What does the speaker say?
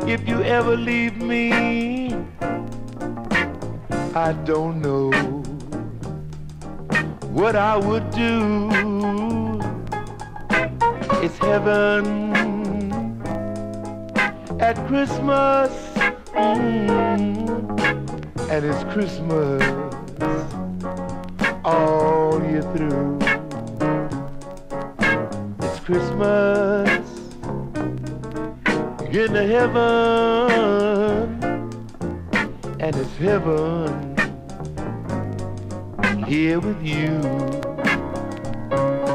If you ever leave me, I don't know what I would do. It's heaven at Christmas, and it's Christmas all year through. It's Christmas in the heaven, and it's heaven here with you.